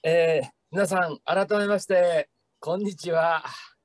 皆さん改めましてこんにちは。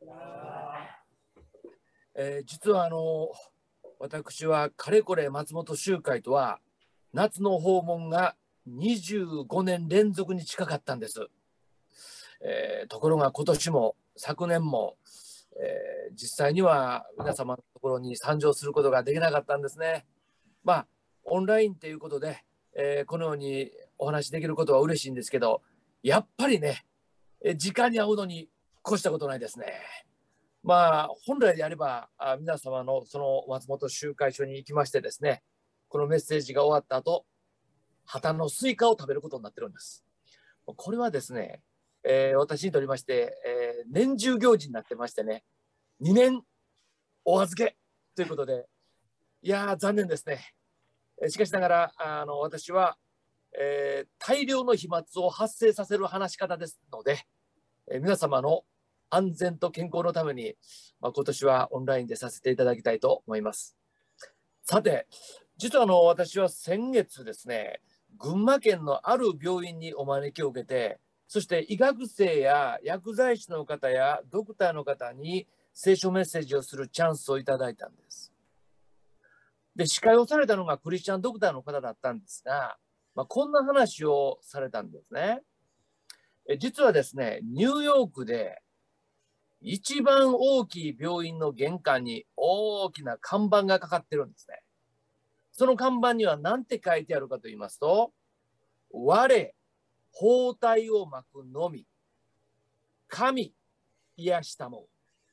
実は私はかれこれ松本集会とは夏の訪問が25年連続に近かったんです。ところが今年も昨年も、実際には皆様のところに参上することができなかったんですね。オンラインということで、このようにお話しできることは嬉しいんですけど、やっぱりね、直に会うのに越したことないですね。本来であれば皆様のその松本集会所に行きましてですね、このメッセージが終わった後、旗のスイカを食べることになってるんです。これはですね、私にとりまして、年中行事になってましてね、2年お預けということで、いや残念ですね。しかしながら私は、大量の飛沫を発生させる話し方ですので、皆様の安全と健康のために、今年はオンラインでさせていただきたいと思います。さて、実は私は先月ですね、群馬県のある病院にお招きを受けて、そして医学生や薬剤師の方やドクターの方に聖書メッセージをするチャンスをいただいたんです。で、司会をされたのがクリスチャンドクターの方だったんですが、こんな話をされたんですね。実はですね、ニューヨークで一番大きい病院の玄関に大きな看板がかかってるんですね。その看板には何て書いてあるかと言いますと、我、包帯を巻くのみ、神、癒したも。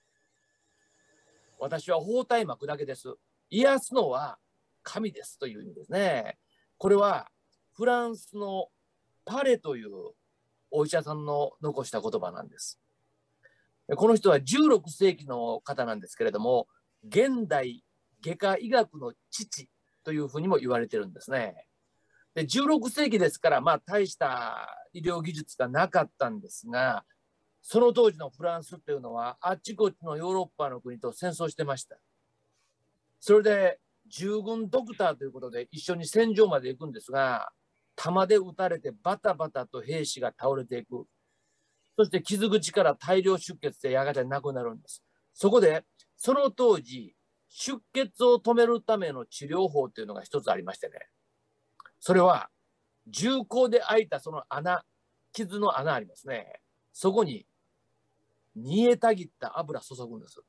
私は包帯巻くだけです。癒すのは神ですという意味ですね。これはフランスのパレというお医者さんの残した言葉なんです。この人は16世紀の方なんですけれども、現代外科医学の父というふうにも言われてるんですね。で、16世紀ですから、大した医療技術がなかったんですが、その当時のフランスっていうのはあっちこっちのヨーロッパの国と戦争してました。それで従軍ドクターということで一緒に戦場まで行くんですが、弾で撃たれてバタバタと兵士が倒れていく。そして傷口から大量出血でやがて亡くなるんです。そこでその当時出血を止めるための治療法というのが一つありましてね、それは銃口で開いたその穴、傷の穴ありますね。そこに煮えたぎった油注ぐんです。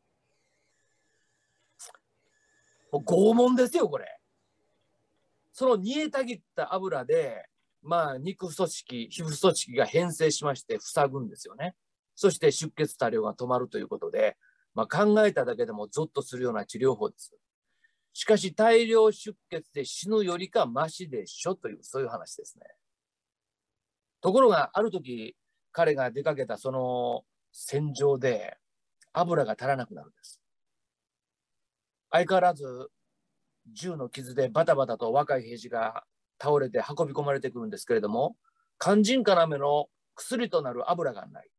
もう拷問ですよこれ。その煮えたぎった油で肉組織、皮膚組織が変性しまして塞ぐんですよね。そして出血多量が止まるということで、考えただけでもゾッとするような治療法です。しかし大量出血で死ぬよりかマシでしょという、そういう話ですね。ところがある時彼が出かけたその戦場で油が足らなくなるんです。相変わらず銃の傷でバタバタと若い兵士が倒れて運び込まれてくるんですけれども、肝心要の薬となる油がない。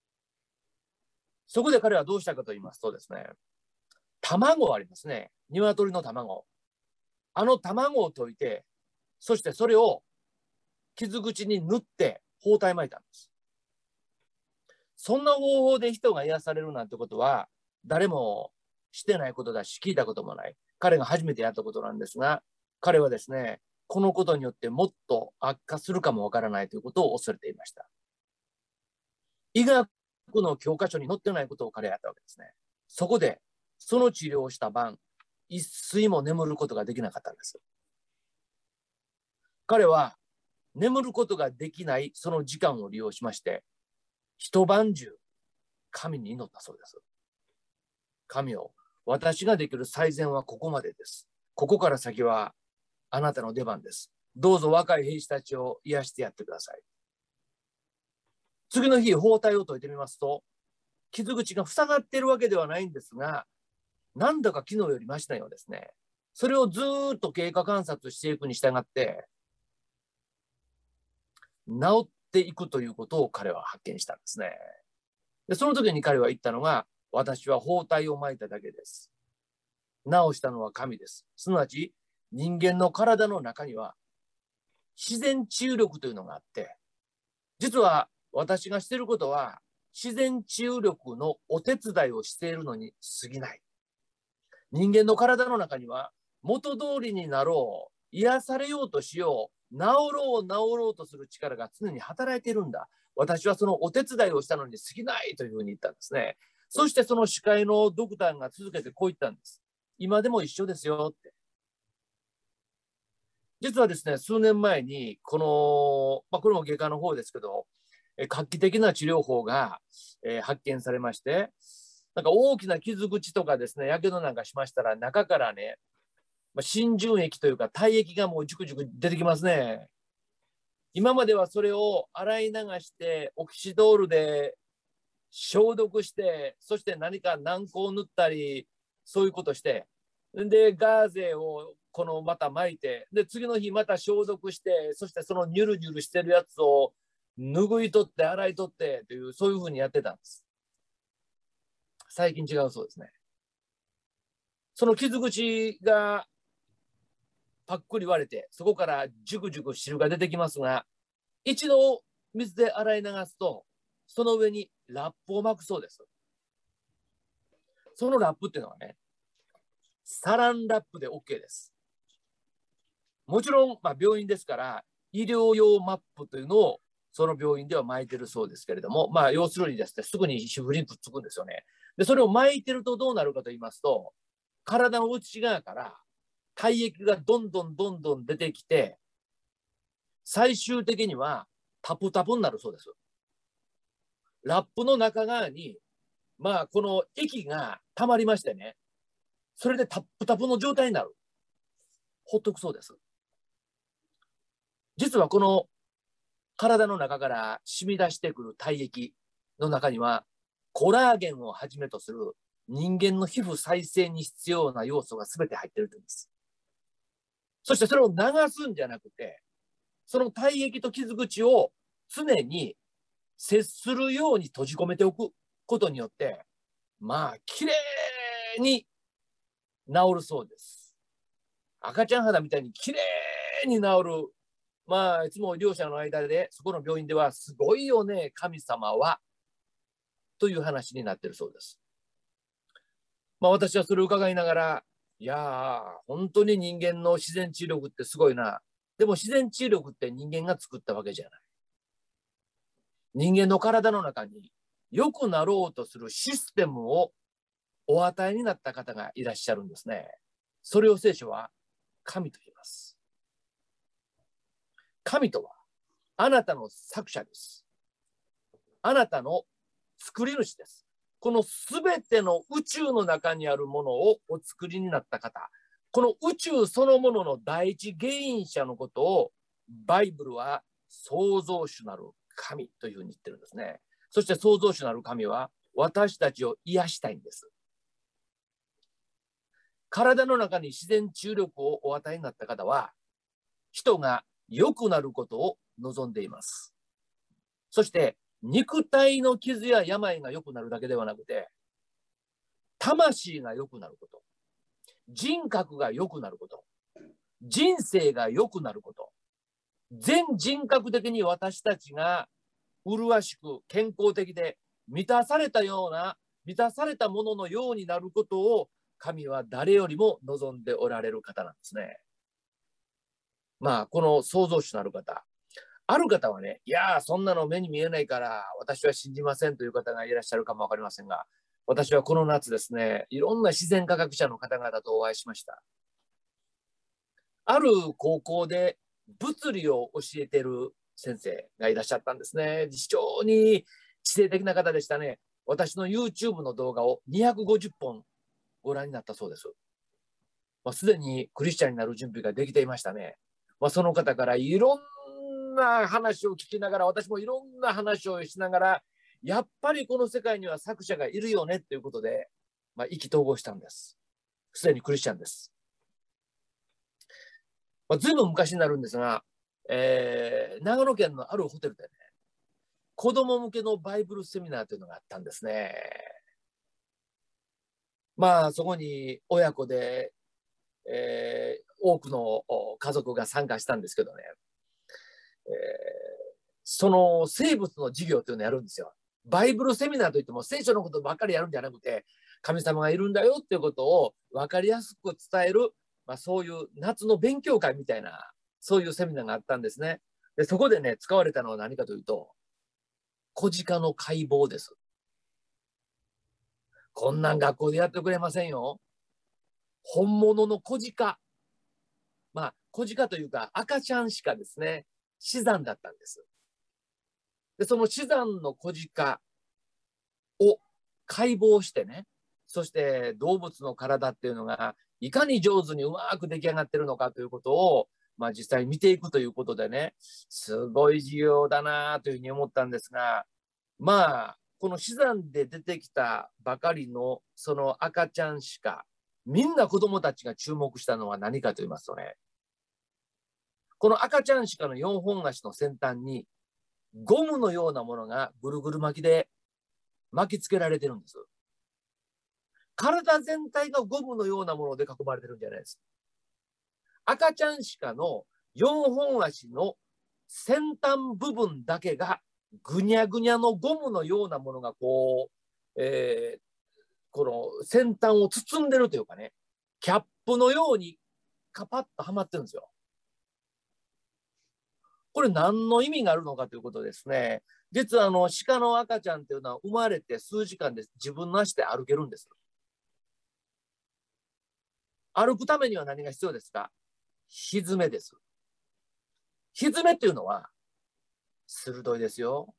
そこで彼はどうしたかと言いますとですね、卵ありますね、鶏の卵、あの卵を溶いて、そしてそれを傷口に塗って包帯巻いたんです。そんな方法で人が癒されるなんてことは誰もしてないことだし聞いたこともない。彼が初めてやったことなんですが、彼はですね、このことによってもっと悪化するかもわからないということを恐れていました。医学の教科書に載ってないことを彼はやったわけですね。そこでその治療をした晩、一睡も眠ることができなかったんです。彼は眠ることができないその時間を利用しまして、一晩中神に祈ったそうです。神よ、私ができる最善はここまでです。ここから先はあなたの出番です。どうぞ若い兵士たちを癒してやってください。次の日、包帯を解いてみますと、傷口が塞がっているわけではないんですが、なんだか昨日よりマシなようですね。それをずっと経過観察していくに従って、治っていくということを彼は発見したんですね。で、その時に彼は言ったのが、私は包帯を巻いただけです。治したのは神です。すなわち、人間の体の中には自然治癒力というのがあって、実は私がしていることは自然治癒力のお手伝いをしているのに過ぎない。人間の体の中には元通りになろう、癒されようとしよう、治ろう治ろうとする力が常に働いているんだ。私はそのお手伝いをしたのに過ぎないというふうに言ったんですね。そしてその司会のドクターが続けてこう言ったんです。今でも一緒ですよって。実はですね、数年前にこれも外科の方ですけど、画期的な治療法が発見されまして、なんか大きな傷口とかですね、やけどなんかしましたら、中からね、浸潤液というか体液がもうジュクジュク出てきますね。今まではそれを洗い流してオキシドールで消毒して、そして何か軟膏を塗ったり、そういうことして、でガーゼをまた巻いて、で次の日また消毒して、そしてそのニュルニュルしてるやつを拭い取って洗い取ってという、そういうふうにやってたんです。最近違うそうですね。その傷口がパックリ割れて、そこからジュクジュク汁が出てきますが、一度水で洗い流すと、その上にラップを巻くそうです。そのラップっていうのはね、サランラップで OK です。もちろん、病院ですから医療用マップというのをその病院では巻いてるそうですけれども、要するにですね、すぐに皮膚にくっつくんですよね。でそれを巻いてるとどうなるかと言いますと、体の内側から体液がどんどんどんどん出てきて、最終的にはタプタプになるそうです。ラップの中側にこの液が溜まりましてね、それでタップタプの状態になる。ほっとくそうです。実はこの体の中から染み出してくる体液の中には、コラーゲンをはじめとする人間の皮膚再生に必要な要素が全て入っているというんです。そしてそれを流すんじゃなくて、その体液と傷口を常に接するように閉じ込めておくことによって、きれいに治るそうです。赤ちゃん肌みたいにきれいに治る。いつも両者の間で、そこの病院では、すごいよね、神様は、という話になっているそうです。私はそれを伺いながら、いやー、本当に人間の自然治癒力ってすごいな。でも自然治癒力って人間が作ったわけじゃない。人間の体の中に良くなろうとするシステムをお与えになった方がいらっしゃるんですね。それを聖書は神と言います。神とはあなたの作者です。あなたの作り主です。このすべての宇宙の中にあるものをお作りになった方、この宇宙そのものの第一原因者のことをバイブルは創造主なる神というふうに言ってるんですね。そして創造主なる神は私たちを癒したいんです。体の中に自然治癒力をお与えになった方は、人が良くなることを望んでいます。そして肉体の傷や病が良くなるだけではなくて、魂が良くなること、人格が良くなること、人生が良くなること、全人格的に私たちが麗しく健康的で満たされたもののようになることを神は誰よりも望んでおられる方なんですね。この創造主なる方、ある方はね、いやー、そんなの目に見えないから私は信じませんという方がいらっしゃるかもわかりませんが、私はこの夏ですね、いろんな自然科学者の方々とお会いしました。ある高校で物理を教えている先生がいらっしゃったんですね。非常に知性的な方でしたね。私の YouTube の動画を250本ご覧になったそうです。すでにクリスチャンになる準備ができていましたね。その方からいろんな話を聞きながら、私もいろんな話をしながら、やっぱりこの世界には作者がいるよねということで、意気投合したんです。すでにクリスチャンです。ずいぶん昔になるんですが、長野県のあるホテルでね、子供向けのバイブルセミナーというのがあったんですね。そこに親子で、多くの家族が参加したんですけどね、 その生物の授業っていうのをやるんですよ。バイブルセミナーといっても聖書のことばっかりやるんじゃなくて、神様がいるんだよっていうことを分かりやすく伝える、そういう夏の勉強会みたいな、そういうセミナーがあったんですね。で、そこでね、使われたのは何かというと、子鹿の解剖です。こんなん学校でやってくれませんよ。本物の子鹿。子鹿というか赤ちゃん鹿ですね。死産だったんです。で、その死産の子鹿を解剖してね、そして動物の体っていうのがいかに上手にうまく出来上がってるのかということを、実際見ていくということでね、すごい授業だなというふうに思ったんですが、この死産で出てきたばかりのその赤ちゃん鹿、みんな子供たちが注目したのは何かと言いますとね、この赤ちゃん鹿の4本足の先端にゴムのようなものがぐるぐる巻きで巻きつけられてるんです。体全体がゴムのようなもので囲まれてるんじゃないです。赤ちゃん鹿の4本足の先端部分だけがぐにゃぐにゃのゴムのようなものがこの先端を包んでるというかね、キャップのようにカパッとはまってるんですよ。これ何の意味があるのかということですね。実は鹿の赤ちゃんというのは生まれて数時間で自分の足で歩けるんです。歩くためには何が必要ですか？ひづめです。ひづめっていうのは鋭いですよ。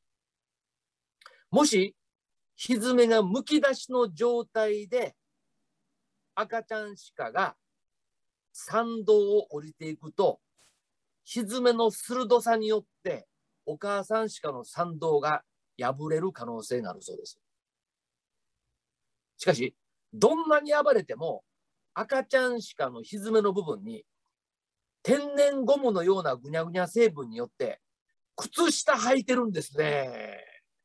もしひづめがむき出しの状態で赤ちゃん鹿が山道を降りていくと、ひづめの鋭さによってお母さん鹿の山道が破れる可能性があるそうです。しかし、どんなに暴れても赤ちゃん鹿のひづめの部分に天然ゴムのようなぐにゃぐにゃ成分によって靴下履いてるんですね。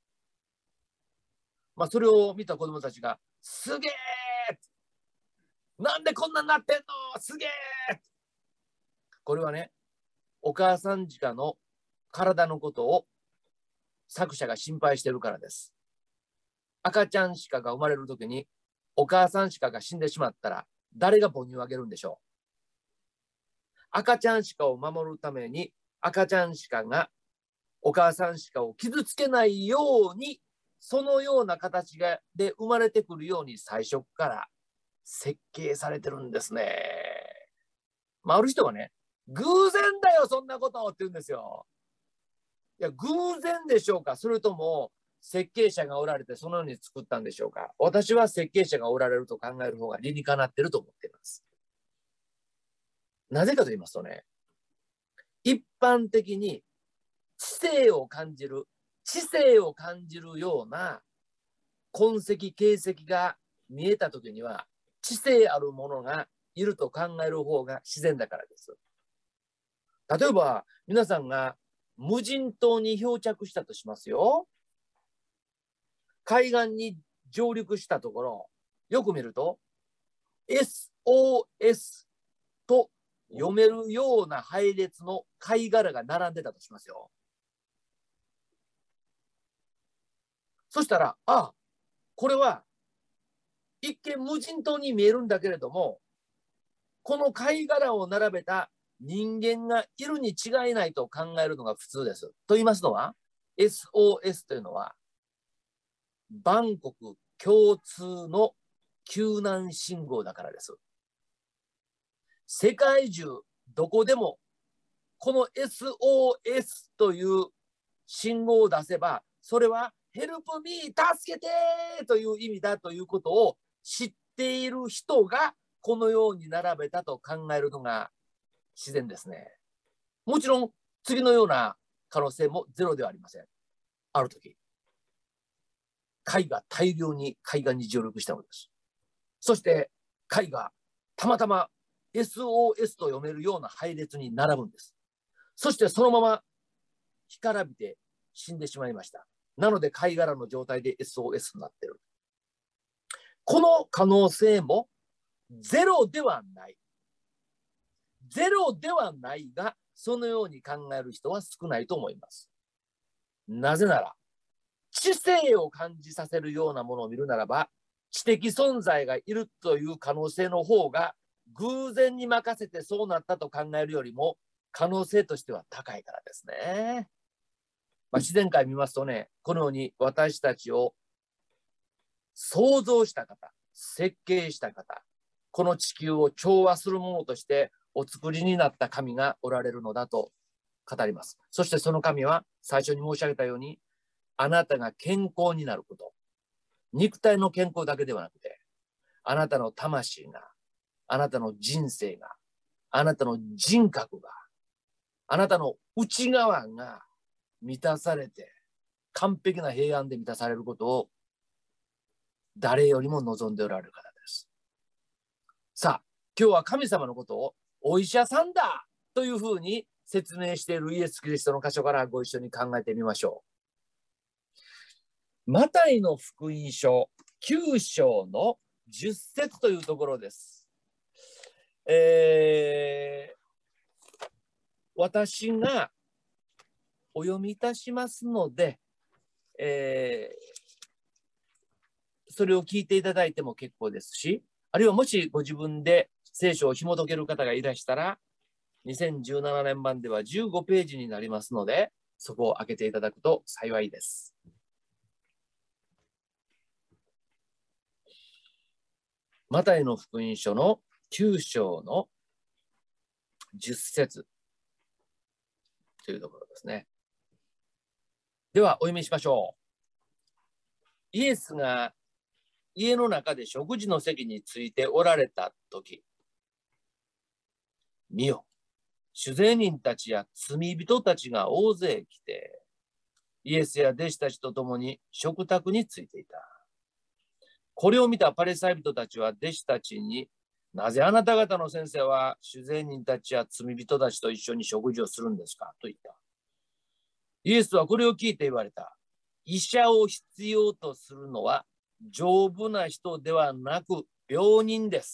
それを見た子供たちが、すげー、なんでこんなになってんの、すげー。これはね、お母さん鹿の体のことを作者が心配してるからです。赤ちゃん鹿が生まれるときにお母さん鹿が死んでしまったら誰が母乳をあげるんでしょう。赤ちゃん鹿を守るために赤ちゃん鹿がお母さん鹿を傷つけないように、そのような形で生まれてくるように最初から設計されてるんですね。ある人はね、偶然だよそんなことって言うんですよ。いや、偶然でしょうか、それとも設計者がおられてそのように作ったんでしょうか。私は設計者がおられると考える方が理にかなっていると思っています。なぜかと言いますとね、一般的に知性を感じるような痕跡形跡が見えた時には、知性あるものがいると考える方が自然だからです。例えば皆さんが無人島に漂着したとしますよ。海岸に上陸したところ、よく見ると SOS と読めるような配列の貝殻が並んでたとしますよ。そしたら、これは一見無人島に見えるんだけれども、この貝殻を並べた人間がいるに違いないと考えるのが普通です。と言いますのは、SOS というのは万国共通の救難信号だからです。世界中どこでもこの SOS という信号を出せば、それはヘルプミー、助けてという意味だということを知っている人がこのように並べたと考えるのが自然ですね。もちろん次のような可能性もゼロではありません。ある時、貝が大量に海岸に上陸したのです。そして貝がたまたま SOS と読めるような配列に並ぶんです。そしてそのまま干からびて死んでしまいました。なので貝殻の状態で SOS になっている。この可能性もゼロではない。ゼロではないが、そのように考える人は少ないと思います。 なぜなら、知性を感じさせるようなものを見るならば、知的存在がいるという可能性の方が、偶然に任せてそうなったと考えるよりも、可能性としては高いからですね。自然界見ますとね、このように私たちを創造した方、設計した方、この地球を調和するものとしてお作りになった神がおられるのだと語ります。そしてその神は最初に申し上げたように、あなたが健康になること、肉体の健康だけではなくて、あなたの魂が、あなたの人生が、あなたの人格が、あなたの内側が満たされて、完璧な平安で満たされることを誰よりも望んでおられる方です。さあ、今日は神様のことをお医者さんだというふうに説明しているイエス・キリストの箇所からご一緒に考えてみましょう。マタイの福音書9章の10節というところです。私がお読みいたしますので、それを聞いていただいても結構ですし、あるいはもしご自分で聖書を紐解ける方がいらしたら、2017年版では15ページになりますので、そこを開けていただくと幸いです。マタイの福音書の9章の10節というところですね。では、お読みしましょう。イエスが家の中で食事の席についておられたとき、見よ、主税人たちや罪人たちが大勢来て、イエスや弟子たちと共に食卓についていた。これを見たパリサイ人たちは弟子たちに、なぜあなた方の先生は主税人たちや罪人たちと一緒に食事をするんですかと言った。イエスはこれを聞いて言われた。医者を必要とするのは丈夫な人ではなく病人です。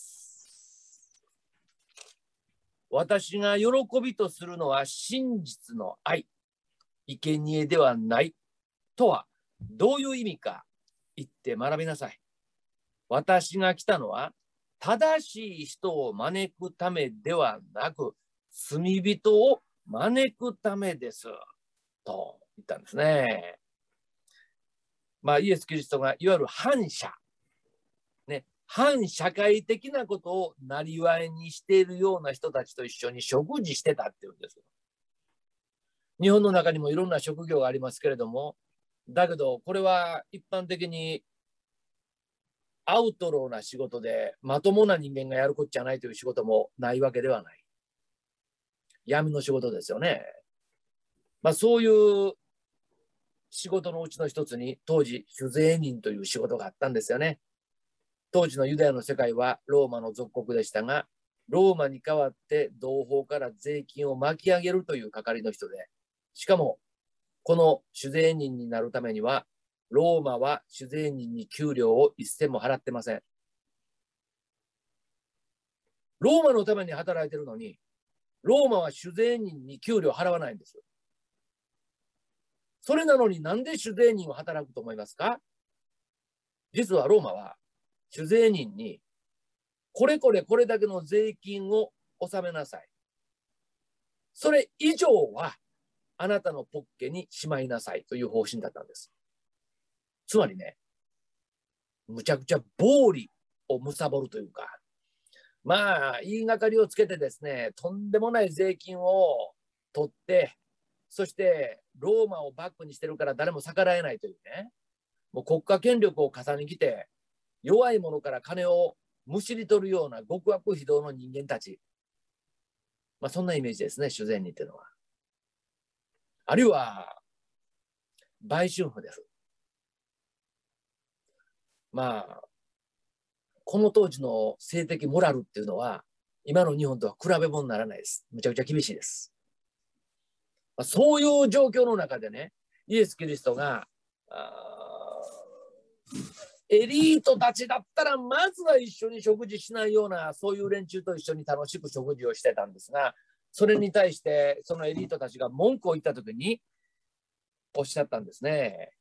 私が喜びとするのは真実の愛、生贄ではないとはどういう意味か言って学びなさい。私が来たのは正しい人を招くためではなく罪人を招くためですと言ったんですね。イエス・キリストがいわゆる反社、反社会的なことをなりわいにしているような人たちと一緒に食事してたっていうんです。日本の中にもいろんな職業がありますけれども、だけどこれは一般的にアウトローな仕事でまともな人間がやることじゃないという仕事もないわけではない。闇の仕事ですよね。そういう仕事のうちの一つに当時主税人という仕事があったんですよね。当時のユダヤの世界はローマの属国でしたが、ローマに代わって同胞から税金を巻き上げるという係の人で、しかもこの主税人になるためにはローマは主税人に給料を一銭も払ってません。ローマのために働いてるのに、ローマは主税人に給料払わないんです。それなのになんで主税人を働くと思いますか？実はローマは主税人にこれだけの税金を納めなさい。それ以上はあなたのポッケにしまいなさいという方針だったんです。つまりね、むちゃくちゃ暴利を貪るというか、言いがかりをつけてですね、とんでもない税金を取って、そしてローマをバックにしてるから誰も逆らえないというね、もう国家権力を重ねきて、弱い者から金をむしり取るような極悪非道の人間たち。そんなイメージですね、主税人っていうのは。あるいは、売春婦です。この当時の性的モラルっていうのは、今の日本とは比べ物にならないです。むちゃくちゃ厳しいです。そういう状況の中でね、イエス・キリストが、エリートたちだったらまずは一緒に食事しないようなそういう連中と一緒に楽しく食事をしてたんですが、それに対してそのエリートたちが文句を言った時に、 おっしゃったんですね。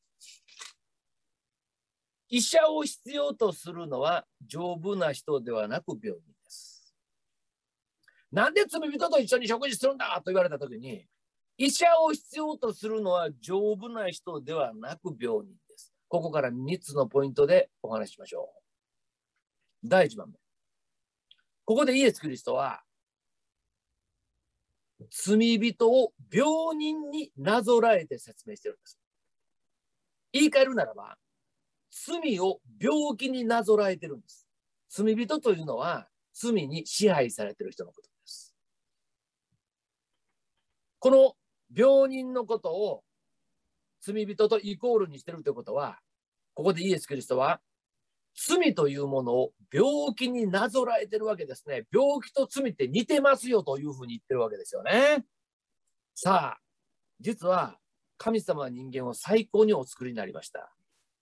医者を必要とするのは丈夫な人ではなく病人です。なんで罪人と一緒に食事するんだと言われたときに、医者を必要とするのは丈夫な人ではなく病人です。ここから3つのポイントでお話ししましょう。第1番目。ここでイエス・キリストは、罪人を病人になぞらえて説明しているんです。言い換えるならば、罪を病気になぞらえてるんです。罪人というのは罪に支配されている人のことです。この病人のことを罪人とイコールにしているということは、ここでイエス・キリストは罪というものを病気になぞらえてるわけですね。病気と罪って似てますよというふうに言ってるわけですよね。さあ、実は神様は人間を最高にお作りになりました。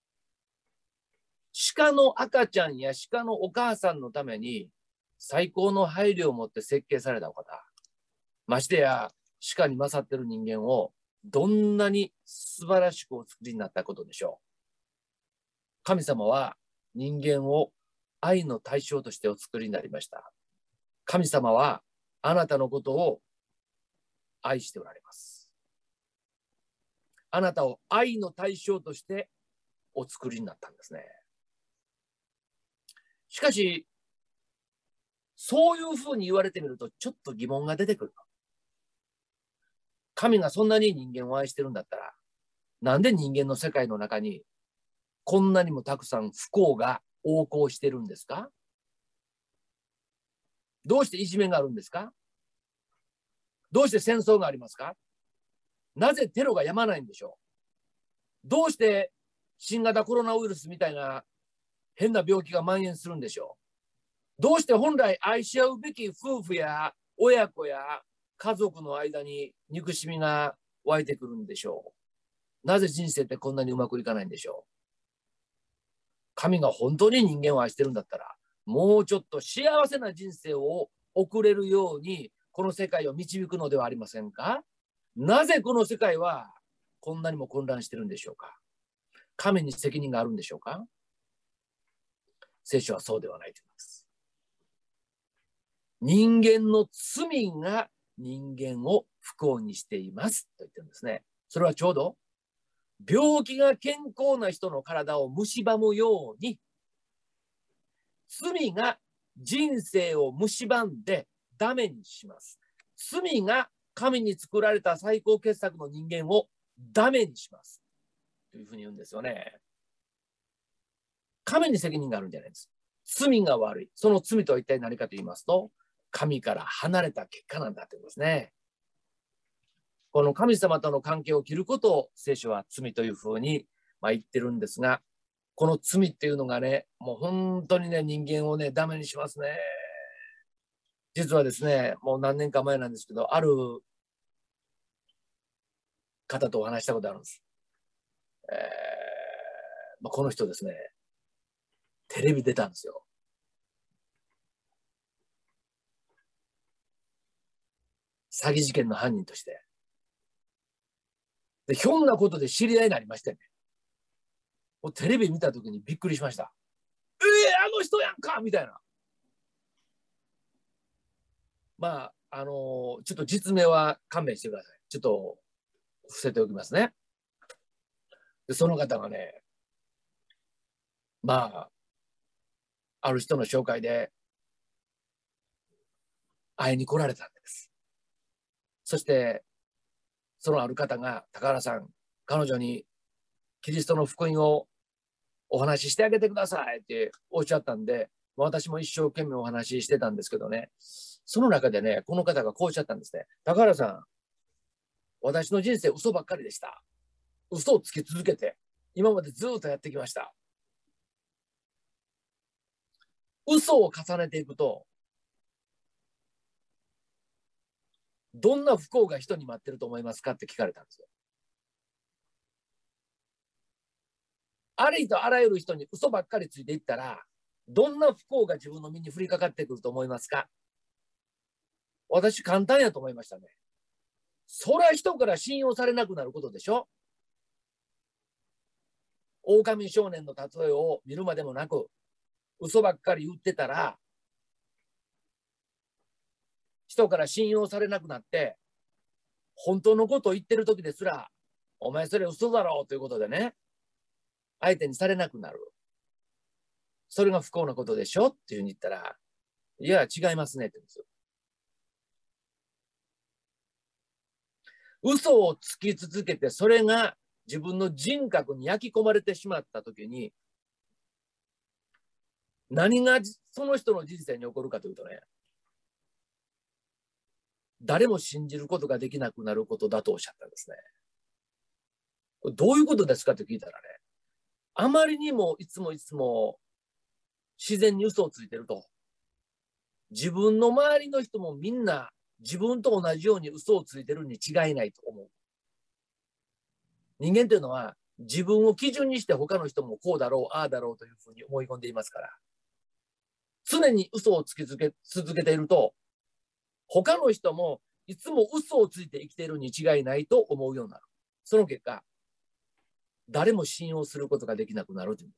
鹿の赤ちゃんや鹿のお母さんのために最高の配慮を持って設計されたお方。ましてや鹿に勝っている人間をどんなに素晴らしくお作りになったことでしょう。神様は人間を愛の対象としてお作りになりました。神様はあなたのことを愛しておられます。あなたを愛の対象としてお作りになったんですね。しかし、そういうふうに言われてみるとちょっと疑問が出てくる。神がそんなに人間を愛してるんだったら、なんで人間の世界の中にこんなにもたくさん不幸が横行してるんですか？どうしていじめがあるんですか？どうして戦争がありますか？なぜテロが止まないんでしょう？どうして新型コロナウイルスみたいな変な病気が蔓延するんでしょう？どうして本来愛し合うべき夫婦や親子や家族の間に憎しみが湧いてくるんでしょう？なぜ人生ってこんなにうまくいかないんでしょう？神が本当に人間を愛してるんだったら、もうちょっと幸せな人生を送れるようにこの世界を導くのではありませんか？なぜこの世界はこんなにも混乱してるんでしょうか？神に責任があるんでしょうか？聖書はそうではないと言います。人間の罪が人間を不幸にしていますと言ってるんですね。それはちょうど病気が健康な人の体を蝕むように、罪が人生を蝕んでダメにします。罪が神に作られた最高傑作の人間をダメにします。というふうに言うんですよね。神に責任があるんじゃないです。罪が悪い。その罪とは一体何かと言いますと、神から離れた結果なんだというんですね。この神様との関係を切ることを聖書は罪というふうに言ってるんですが、この罪っていうのがね、もう本当にね、人間をね、ダメにしますね。実はですね、もう何年か前なんですけど、ある方とお話したことあるんです。この人ですね、テレビ出たんですよ。詐欺事件の犯人として。で、ひょんなことで知り合いになりましてね。もうテレビ見たときにびっくりしました。あの人やんかみたいな。ちょっと実名は勘弁してください。ちょっと伏せておきますね。で、その方がね、ある人の紹介で会いに来られたんです。そして、そのある方が、高原さん、彼女にキリストの福音をお話ししてあげてくださいっておっしゃったんで、私も一生懸命お話ししてたんですけどね、その中でね、この方がこうおっしゃったんですね。高原さん、私の人生嘘ばっかりでした。嘘をつき続けて、今までずっとやってきました。嘘を重ねていくと、どんな不幸が人に待ってると思いますかって聞かれたんですよ。ありとあらゆる人に嘘ばっかりついていったら、どんな不幸が自分の身に降りかかってくると思いますか？私簡単やと思いましたね。そりゃ人から信用されなくなることでしょ。 狼少年の例えを見るまでもなく、嘘ばっかり言ってたら、人から信用されなくなって、本当のことを言ってる時ですら、お前それ嘘だろうということでね、相手にされなくなる。それが不幸なことでしょっていうふうに言ったら、いや、違いますねって言うんですよ。嘘をつき続けて、それが自分の人格に焼き込まれてしまったときに、何がその人の人生に起こるかというとね、誰も信じることができなくなることだとおっしゃったんですね。これどういうことですかって聞いたらね、あまりにもいつも自然に嘘をついてると、自分の周りの人もみんな自分と同じように嘘をついてるに違いないと思う。人間というのは自分を基準にして他の人もこうだろう、ああだろうというふうに思い込んでいますから、常に嘘をつき続けていると、他の人もいつも嘘をついて生きているに違いないと思うようになる。その結果、誰も信用することができなくなるというんです。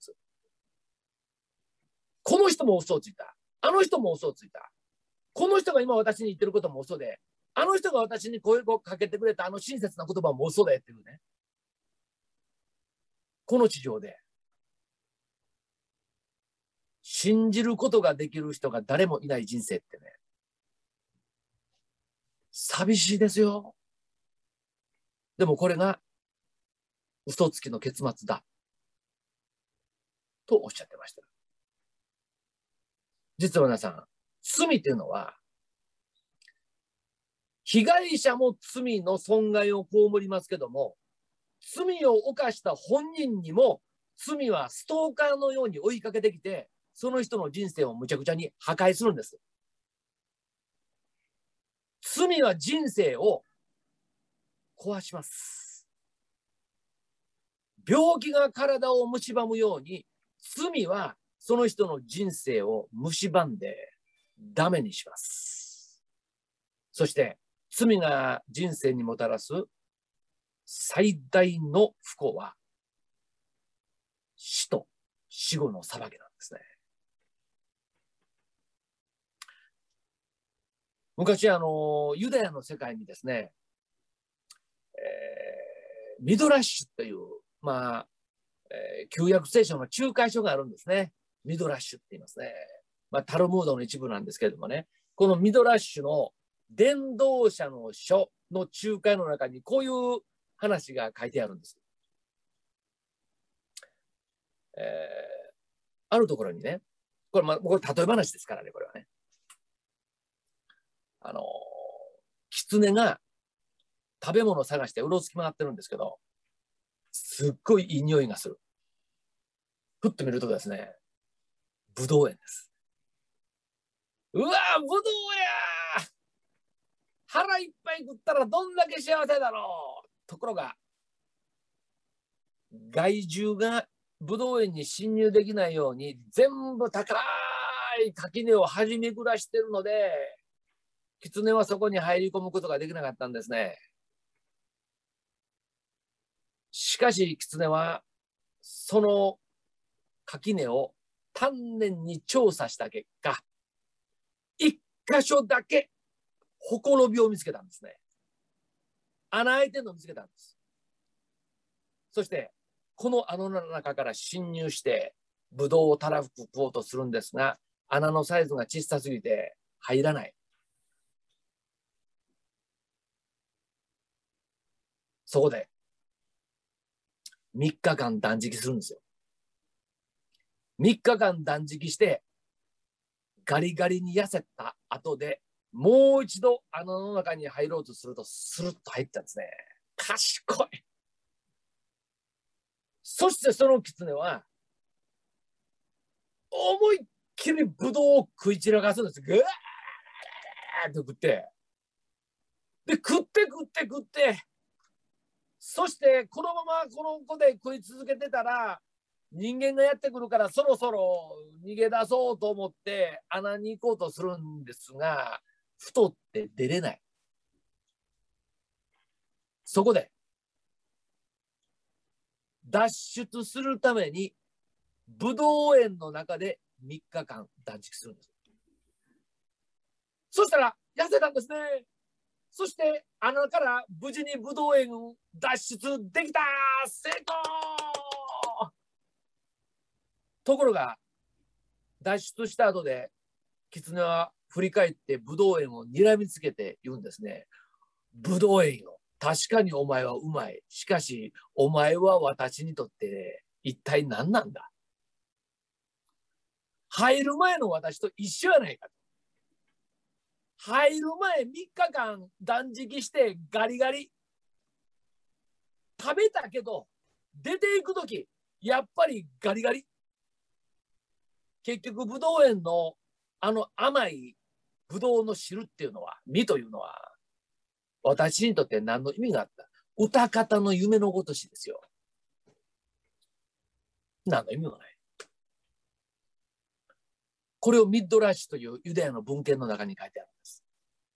この人も嘘をついた。あの人も嘘をついた。この人が今私に言ってることも嘘で、あの人が私に声をかけてくれたあの親切な言葉も嘘でっていうね。この地上で信じることができる人が誰もいない人生ってね、寂しいですよ。でもこれが嘘つきの結末だとおっしゃってました。実は皆さん、罪というのは被害者も罪の損害を被りますけども、罪を犯した本人にも罪はストーカーのように追いかけてきて、その人の人生をむちゃくちゃに破壊するんです。罪は人生を壊します。病気が体を蝕むように、罪はその人の人生を蝕んでダメにします。そして罪が人生にもたらす最大の不幸は死と死後の裁きなんですね。昔ユダヤの世界にですね、ミドラッシュという、旧約聖書の仲介書があるんですね。ミドラッシュって言いますね。タルムードの一部なんですけれどもね、このミドラッシュの伝道者の書の仲介の中にこういう話が書いてあるんです。あるところにね、これ例え話ですからね、これはね。狐が食べ物を探してうろつき回ってるんですけど、すっごいいい匂いがする。ふっと見るとですね、ぶどう園です。うわー、ぶどうやー、腹いっぱい食ったらどんだけ幸せだろう。ところが、害獣がぶどう園に侵入できないように全部高い垣根を張り巡らしているので、狐はそこに入り込むことができなかったんですね。しかし狐はその垣根を丹念に調査した結果、一箇所だけほころびを見つけたんですね。穴開いてるのを見つけたんです。そしてこの穴の中から侵入してブドウをたらふく食おうとするんですが、穴のサイズが小さすぎて入らない。そこで3日間断食するんですよ。3日間断食してガリガリに痩せた後でもう一度穴の中に入ろうとするとスルッと入ったんですね。賢い。そしてその狐は思いっきりブドウを食い散らかすんです。ぐわーって食って、で食ってそしてこのままこの子で食い続けてたら人間がやってくるからそろそろ逃げ出そうと思って穴に行こうとするんですが、太って出れない。そこで脱出するためにブドウ園の中で3日間断食するんです。そしたら痩せたんですね。そして穴から無事にブドウ園を脱出できた。成功。ところが脱出した後で狐は振り返ってブドウ園を睨みつけて言うんですね。ブドウ園よ、確かにお前はうまい。しかしお前は私にとって、ね、一体何なんだ。入る前の私と一緒やないかと。入る前3日間断食してガリガリ食べたけど、出ていくときやっぱりガリガリ。結局ブドウ園のあの甘いブドウの汁っていうのは、実というのは私にとって何の意味があった。歌方の夢のごとしですよ。何の意味もない。これをミッドラッシュというユダヤの文献の中に書いてあるんです。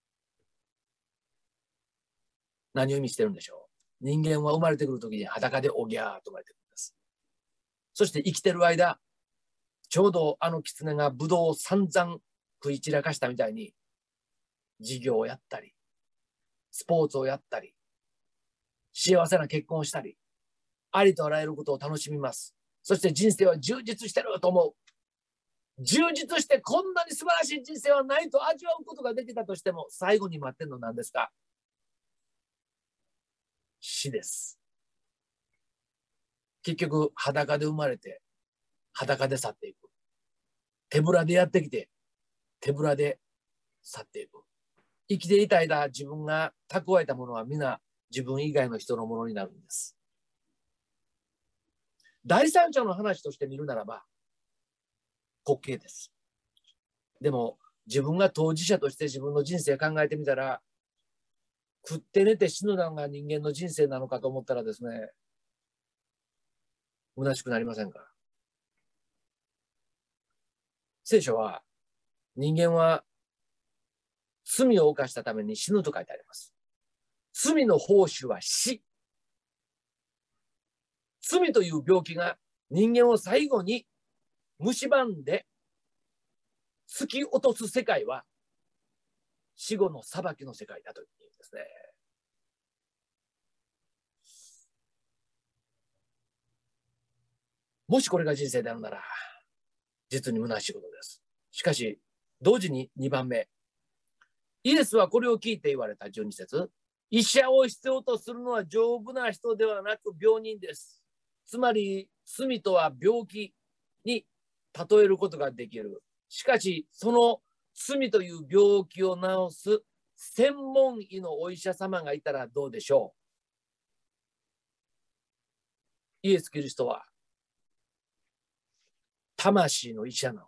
何を意味してるんでしょう。人間は生まれてくるときに裸でおぎゃーと生まれてくるんです。そして生きてる間、ちょうどあの狐がブドウを散々食い散らかしたみたいに、事業をやったり、スポーツをやったり、幸せな結婚をしたり、ありとあらゆることを楽しみます。そして人生は充実してると思う。充実してこんなに素晴らしい人生はないと味わうことができたとしても、最後に待ってるのは何ですか。死です。結局裸で生まれて裸で去っていく。手ぶらでやってきて手ぶらで去っていく。生きていた間、自分が蓄えたものは皆自分以外の人のものになるんです。第三者の話として見るならば滑稽です。でも自分が当事者として自分の人生を考えてみたら、食って寝て死ぬのが人間の人生なのかと思ったらですね、虚しくなりませんか。聖書は人間は罪を犯したために死ぬと書いてあります。罪の報酬は死。罪という病気が人間を最後に蝕んで突き落とす世界は死後の裁きの世界だというんですね。もしこれが人生であるなら実に虚しいことです。しかし同時に2番目、イエスはこれを聞いて言われた12節、医者を必要とするのは丈夫な人ではなく病人です。つまり罪とは病気に例えることができる。しかしその罪という病気を治す専門医のお医者様がいたらどうでしょう。イエス・キリストは魂の医者なのです。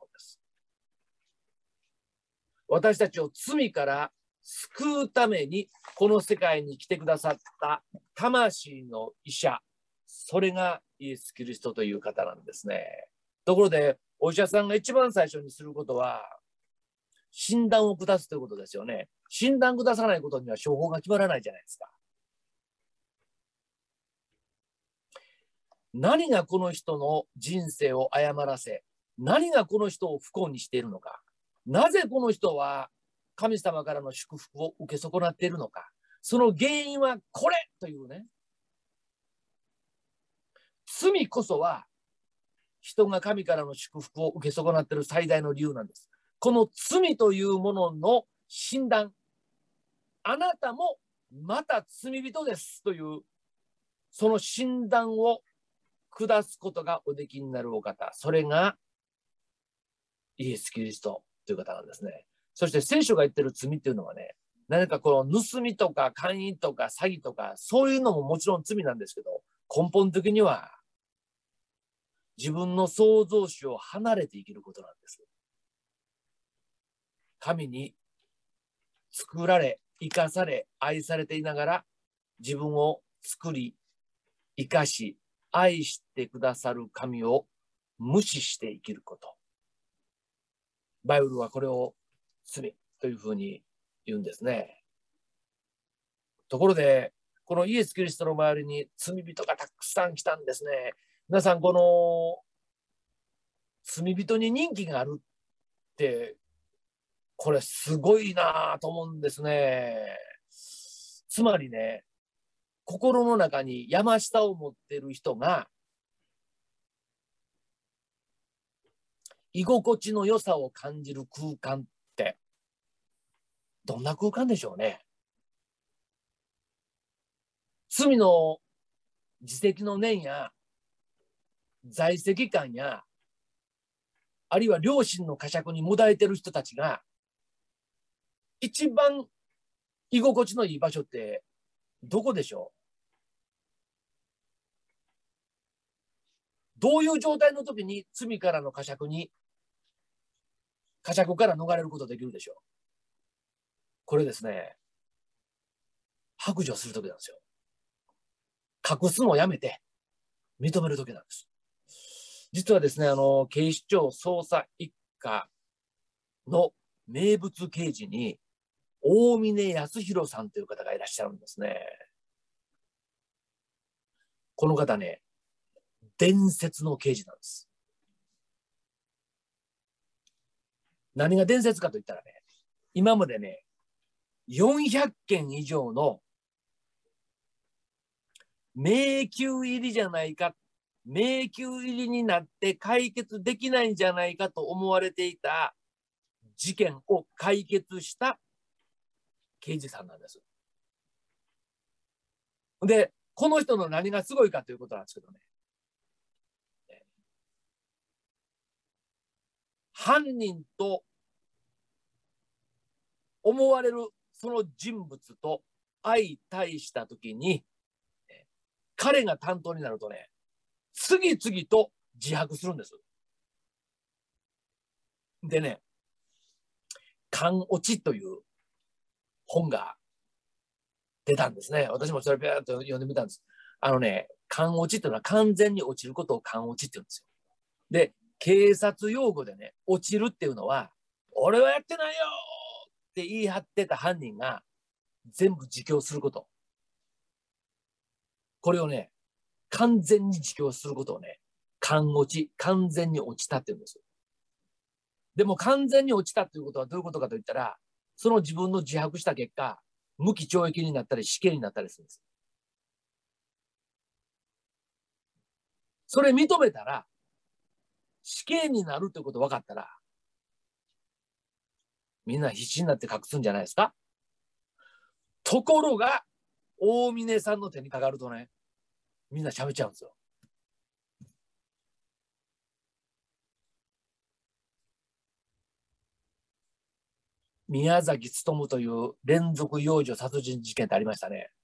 私たちを罪から救うためにこの世界に来てくださった魂の医者、それがイエス・キリストという方なんですね。ところでお医者さんが一番最初にすることは診断を下すということですよね。診断下さないことには処方が決まらないじゃないですか。何がこの人の人生を誤らせ、何がこの人を不幸にしているのか、なぜこの人は神様からの祝福を受け損なっているのか、その原因はこれというね。罪こそは人が神からの祝福を受け損なっている最大の理由なんです。この罪というものの診断、あなたもまた罪人ですというその診断を下すことがおできになるお方、それがイエス・キリストという方なんですね。そして聖書が言ってる罪っていうのはね、何かこの盗みとか姦淫とか詐欺とかそういうのももちろん罪なんですけど、根本的には自分の創造主を離れて生きることなんです。神に作られ、生かされ、愛されていながら自分を作り、生かし、愛してくださる神を無視して生きること。バイブルはこれを罪というふうに言うんですね。ところでこのイエス・キリストの周りに罪人がたくさん来たんですね。皆さん、この罪人に人気があるって、これすごいなと思うんですね。つまりね、心の中にやましさを持っている人が、居心地の良さを感じる空間って、どんな空間でしょうね。罪の自責の念や、在籍感や、あるいは良心の呵責にもだえている人たちが、一番居心地のいい場所ってどこでしょう。どういう状態の時に罪からの呵責から逃れることができるでしょう。これですね、白状する時なんですよ。隠すのをやめて認める時なんです。実はですね、警視庁捜査一課の名物刑事に大峰康弘さんという方がいらっしゃるんですね。この方ね、伝説の刑事なんです。何が伝説かといったらね、今までね、400件以上の迷宮入りじゃないか、迷宮入りになって解決できないんじゃないかと思われていた事件を解決した刑事さんなんです。で、この人の何がすごいかということなんですけどね、犯人と思われるその人物と相対したときに、彼が担当になるとね、次々と自白するんです。でね、勘落ちという本が出たんですね。私もそれペーッと読んでみたんです。勘落ちというのは完全に落ちることを勘落ちって言うんですよ。で、警察用語でね、落ちるっていうのは、俺はやってないよって言い張ってた犯人が全部自供すること。これをね、完全に自供することをね、勘落ち、完全に落ちたって言うんです。でも完全に落ちたということはどういうことかといったら、その自分の自白した結果、無期懲役になったり死刑になったりするんです。それ認めたら、死刑になるということ分かったら、みんな必死になって隠すんじゃないですか。ところが、大峰さんの手にかかるとね、みんな喋っちゃうんですよ。宮崎勉という連続幼女殺人事件ってありましたね。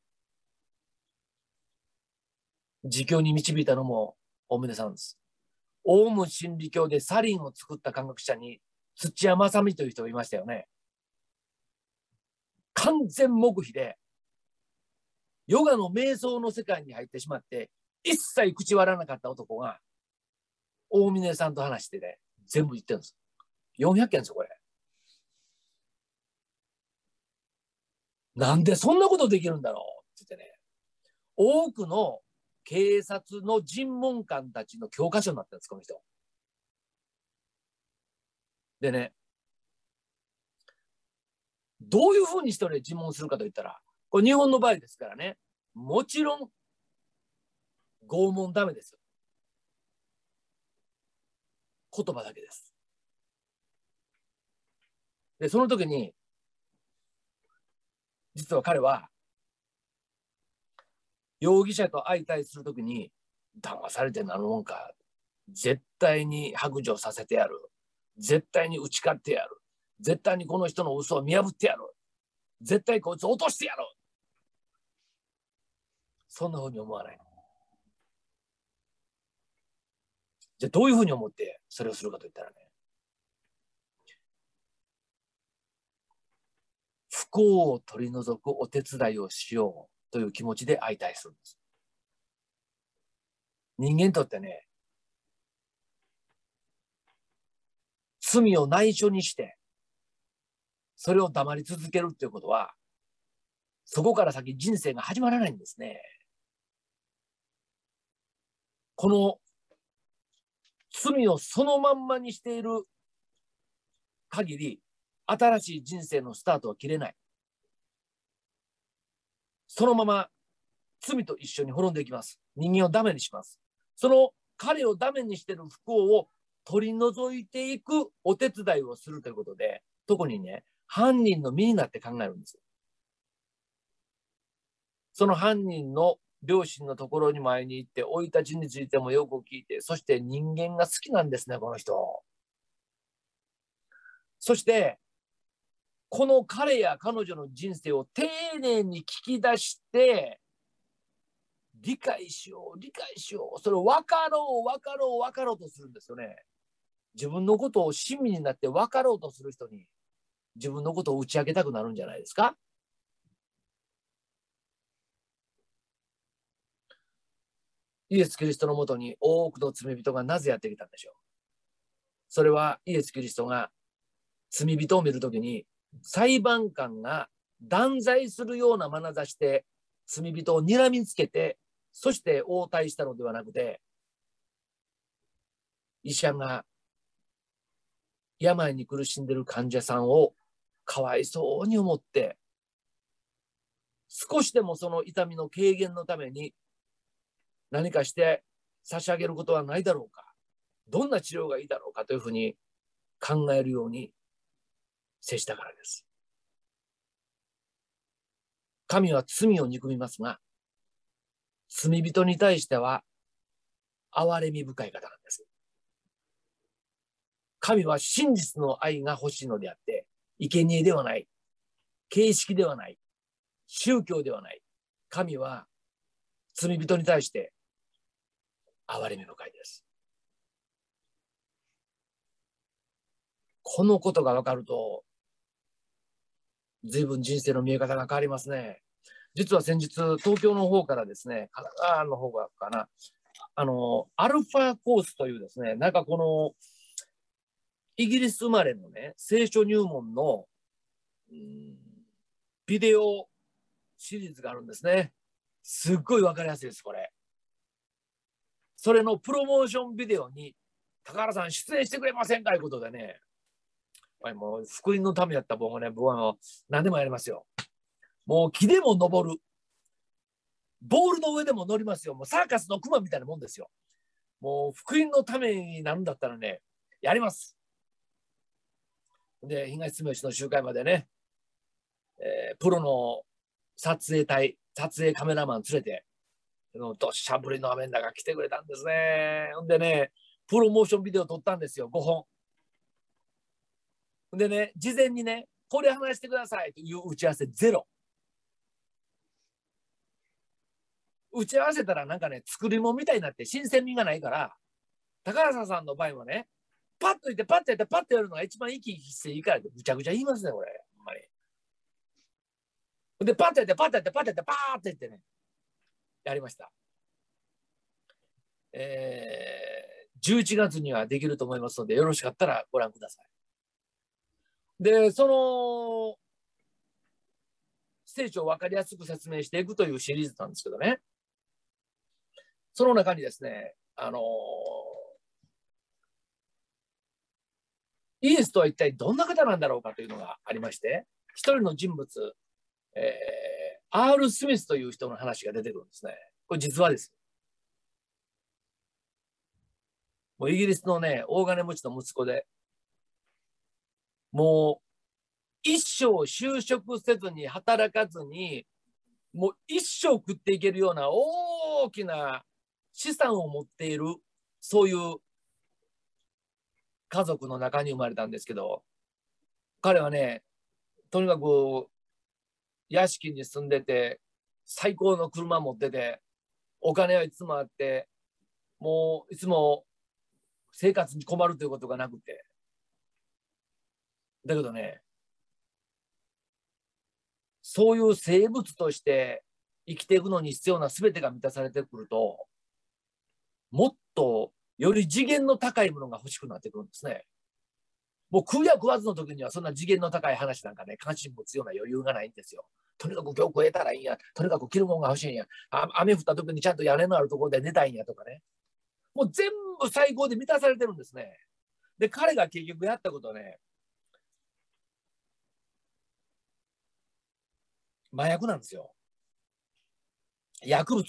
自供に導いたのも大峰さんです。オウム真理教でサリンを作った科学者に土屋正美という人がいましたよね。完全黙秘でヨガの瞑想の世界に入ってしまって一切口割らなかった男が大峰さんと話してね、全部言ってるんです。400件ですよこれ。なんでそんなことできるんだろうって言ってね、多くの警察の尋問官たちの教科書になったんですこの人でね。どういうふうにして俺尋問するかといったら、これ日本の場合ですからね、もちろん拷問ダメですよ。言葉だけです。で、その時に、実は彼は、容疑者と相対するときに、騙されてなるもんか。絶対に白状させてやる。絶対に打ち勝ってやる。絶対にこの人の嘘を見破ってやる。絶対こいつ落としてやる。そんなふうに思わない。じゃあどういうふうに思ってそれをするかといったらね、不幸を取り除くお手伝いをしようという気持ちで相対するんです。人間にとってね、罪を内緒にして、それを黙り続けるっていうことは、 そこから先人生が始まらないんですね。この罪をそのまんまにしている限り、新しい人生のスタートは切れない。そのまま罪と一緒に滅んでいきます。人間をダメにします。その彼をダメにしている不幸を取り除いていくお手伝いをするということで、特にね、犯人の身になって考えるんです。その犯人の両親のところに前に行って、生い立ちについてもよく聞いて、そして人間が好きなんですね、この人。そして、この彼や彼女の人生を丁寧に聞き出して、理解しよう、理解しよう。それを分かろう、分かろう、分かろうとするんですよね。自分のことを親身になって分かろうとする人に、自分のことを打ち明けたくなるんじゃないですか。イエス・キリストのもとに多くの罪人がなぜやってきたんでしょう。それはイエス・キリストが罪人を見るときに、裁判官が断罪するような眼差しで罪人を睨みつけて、そして応対したのではなくて、医者が病に苦しんでいる患者さんをかわいそうに思って、少しでもその痛みの軽減のために何かして差し上げることはないだろうか、どんな治療がいいだろうかというふうに考えるように接したからです。神は罪を憎みますが、罪人に対しては憐れみ深い方なんです。神は真実の愛が欲しいのであって、生贄ではない、形式ではない、宗教ではない。神は罪人に対して憐れみ深いです。このことが分かると、随分人生の見え方が変わりますね。実は先日、東京の方からですね、神奈川の方かな、アルファコースというですね、なんかこの、イギリス生まれのね、聖書入門の、ビデオシリーズがあるんですね。すっごい分かりやすいです、これ。それのプロモーションビデオに、高原さん出演してくれませんかということでね、もう福音のためやった僕はね、僕は何でもやりますよ。もう木でも登る。ボールの上でも乗りますよ。もうサーカスのクマみたいなもんですよ。もう福音のためになるんだったらね、やります。で、東住吉の集会までね、プロの撮影隊、撮影カメラマン連れて、どっしゃぶりの雨の中来てくれたんですね。ほんでね、プロモーションビデオ撮ったんですよ、5本。でね、事前にね、これ話してくださいという打ち合わせゼロ。打ち合わせたらなんかね、作り物みたいになって新鮮味がないから、高原さんの場合はね、パッと言って、パッとやって、パッとやるのが一番生き生きしていいからって、ぐちゃぐちゃ言いますね、これ。ほんまに。で、パッとやって、パッとやって、パッとやって、パーって言ってね、やりました。11月にはできると思いますので、よろしかったらご覧ください。で、その、聖書を分かりやすく説明していくというシリーズなんですけどね、その中にですね、イエスとは一体どんな方なんだろうかというのがありまして、一人の人物、R. スミスという人の話が出てくるんですね。これ実話です。もうイギリスのね、大金持ちの息子で、もう一生就職せずに働かずに、もう一生食っていけるような大きな資産を持っている、そういう家族の中に生まれたんですけど、彼はね、とにかく屋敷に住んでて、最高の車持ってて、お金はいつもあって、もういつも生活に困るということがなくて。だけどね、そういう生物として生きていくのに必要な全てが満たされてくると、もっとより次元の高いものが欲しくなってくるんですね。もう食うや食わずの時にはそんな次元の高い話なんかね、関心持つような余裕がないんですよ。 とにかく今日食えたらいいんや。とにかく着るもんが欲しいんや。雨降った時にちゃんと屋根のあるところで寝たいんやとかね。もう全部最高で満たされてるんですね。で、彼が結局やったことはね、麻薬なんですよ。薬物。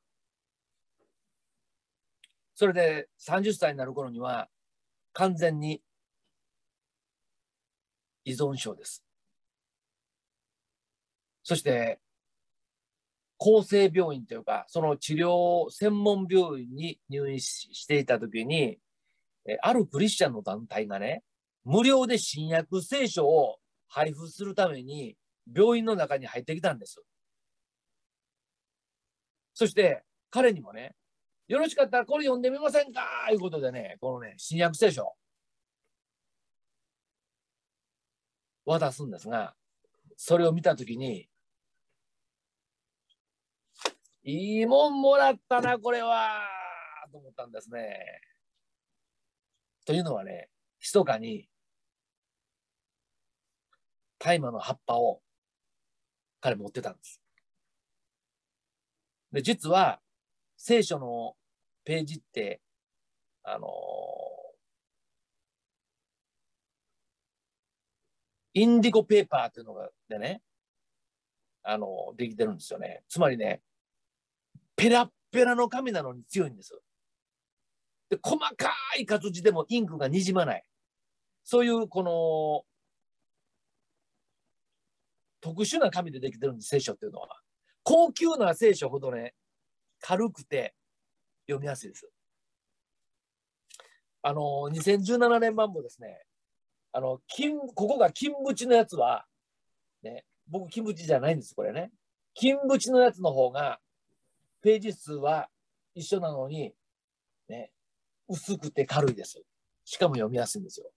それで30歳になる頃には完全に依存症です。そして厚生病院というか、その治療専門病院に入院していた時に、あるクリスチャンの団体がね、無料で新約聖書を配布するために病院の中に入ってきたんです。そして彼にもね、よろしかったらこれ読んでみませんかということでね、このね、新約聖書を渡すんですが、それを見たときに、いいもんもらったな、これはと思ったんですね。というのはね、密かに大麻の葉っぱを彼持ってたんです。で、実は聖書のページって、インディゴペーパーっていうのがでね、できてるんですよね。つまりね、ペラッペラの紙なのに強いんです。で、細かい活字でもインクがにじまない。そういうこの特殊な紙でできてるんです、聖書っていうのは。高級な聖書ほどね、軽くて読みやすいです。2017年版もですね、ここが金縁のやつは、ね、僕金縁じゃないんです、これね。金縁のやつの方が、ページ数は一緒なのに、ね、薄くて軽いです。しかも読みやすいんですよ。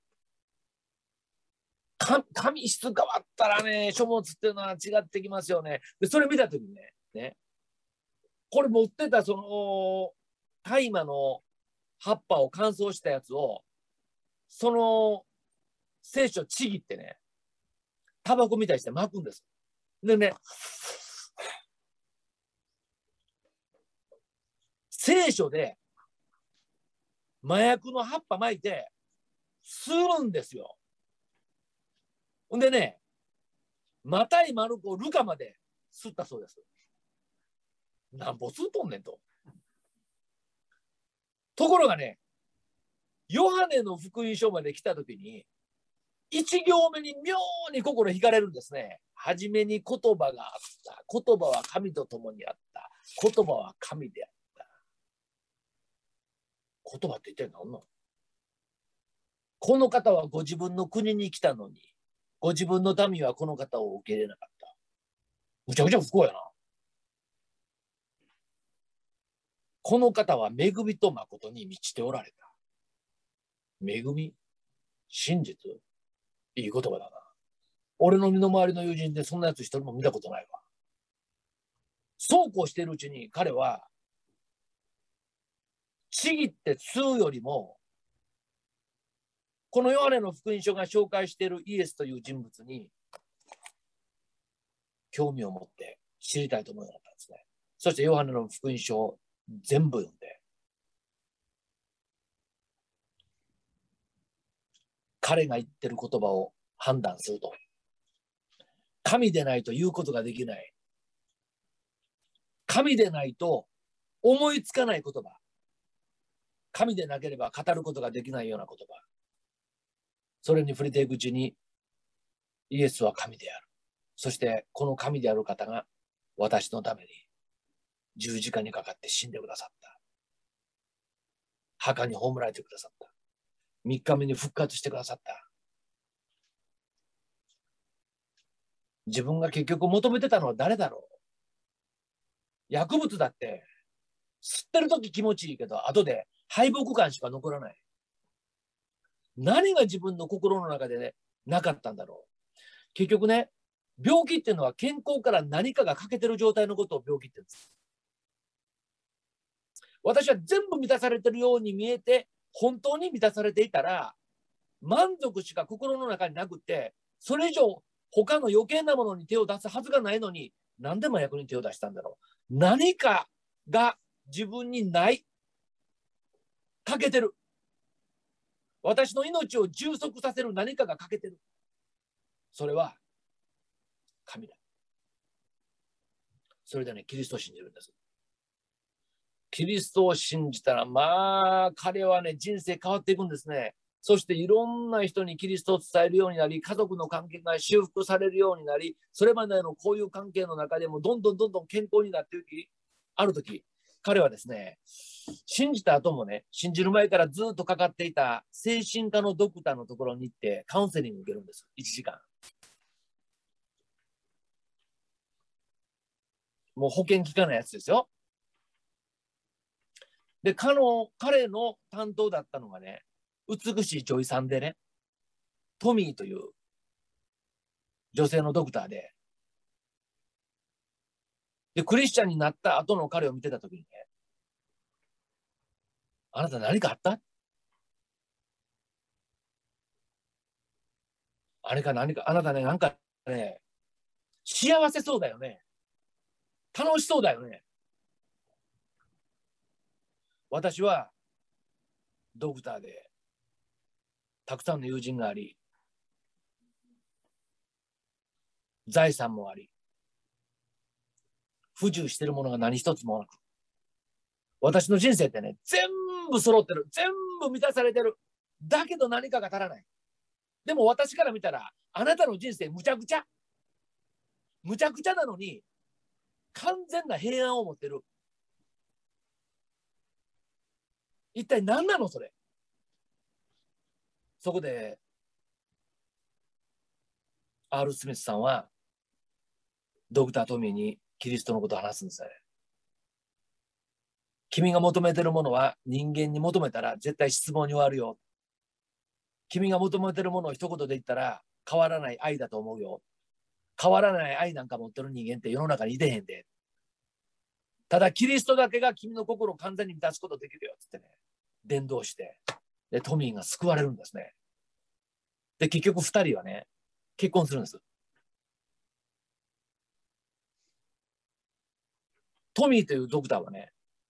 紙質変わったらね、書物っていうのは違ってきますよね。で、それ見たときにね、これ持ってたその、大麻の葉っぱを乾燥したやつを、その聖書ちぎってね、タバコみたいにして巻くんです。でね、聖書で麻薬の葉っぱ巻いて吸うんですよ。ほんでね、マタイ、マルコ、ルカまで吸ったそうです。なんぼ吸うとんねんと。ところがね、ヨハネの福音書まで来たときに、一行目に妙に心惹かれるんですね。はじめに言葉があった。言葉は神と共にあった。言葉は神であった。言葉って一体何なの？この方はご自分の国に来たのに、ご自分の民はこの方を受け入れなかった。むちゃくちゃ不幸やな。この方は恵みと誠に満ちておられた。恵み、真実、いい言葉だな。俺の身の回りの友人でそんなやつ一人も見たことないわ。そうこうしているうちに彼は、ちぎって吸うよりも、このヨハネの福音書が紹介しているイエスという人物に興味を持って知りたいと思うようになったんですね。そしてヨハネの福音書を全部読んで、彼が言ってる言葉を判断すると、神でないと言うことができない。神でないと思いつかない言葉。神でなければ語ることができないような言葉。それに触れていくうちに、イエスは神である。そしてこの神である方が私のために十字架にかかって死んでくださった。墓に葬られてくださった。3日目に復活してくださった。自分が結局求めてたのは誰だろう。薬物だって吸ってる時気持ちいいけど、後で敗北感しか残らない。何が自分の心の中で、ね、なかったんだろう。結局ね、病気っていうのは健康から何かが欠けてる状態のことを病気って言うんです。私は全部満たされてるように見えて、本当に満たされていたら、満足しか心の中になくて、それ以上他の余計なものに手を出すはずがないのに、何で麻薬に手を出したんだろう。何かが自分にない。欠けてる。私の命を充足させる何かが欠けてる。それは神だ。それでね、キリストを信じるんです。キリストを信じたら、まあ、彼はね、人生変わっていくんですね。そしていろんな人にキリストを伝えるようになり、家族の関係が修復されるようになり、それまでのこういう関係の中でもどんどん健康になっていき、ある時、彼はですね、信じた後もね、信じる前からずっとかかっていた精神科のドクターのところに行ってカウンセリングを受けるんです。1時間。もう保険効かないやつですよ。で、彼の担当だったのがね、美しい女医さんでね、トミーという女性のドクターで、クリスチャンになった後の彼を見てたときにね、あなた何かあった？あれか何か、あなたね、なんかね、幸せそうだよね。楽しそうだよね。私はドクターで、たくさんの友人があり、財産もあり、不自由してるものが何一つもなく、私の人生ってね、全部揃ってる。全部満たされてる。だけど何かが足らない。でも私から見たら、あなたの人生むちゃくちゃ。むちゃくちゃなのに、完全な平安を持ってる。一体何なのそれ。そこで、R. スミスさんは、ドクタートミーにキリストのことを話すんですね。君が求めてるものは人間に求めたら絶対失望に終わるよ。君が求めてるものを一言で言ったら変わらない愛だと思うよ。変わらない愛なんか持ってる人間って世の中にいてへんで。ただキリストだけが君の心を完全に満たすことできるよってね、伝道して、でトミーが救われるんですね。で結局2人はね、結婚するんです。トミーというドクターはね、